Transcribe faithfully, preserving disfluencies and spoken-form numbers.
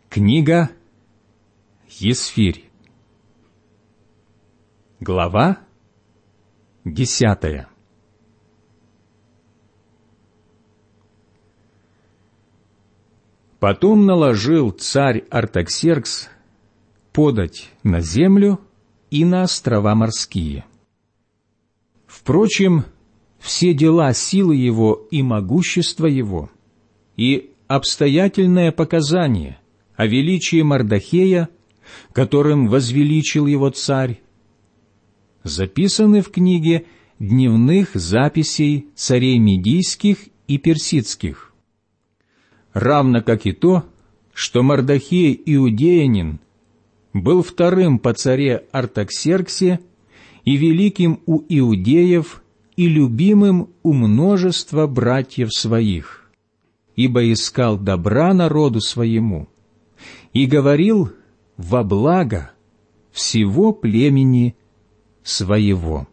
Книга Есфирь. Глава десятая. Потом наложил царь Артаксеркс подать на землю и на острова морские. Впрочем, все дела силы его и могущества его, и обстоятельное показание о величии Мардохея, которым возвеличил его царь, записаны в книге дневных записей царей медийских и персидских, равно как и то, что Мардохей иудеянин был вторым по царе Артаксерксе и великим у иудеев и любимым у множества братьев своих, ибо искал добра народу своему и говорил во благо всего племени своего.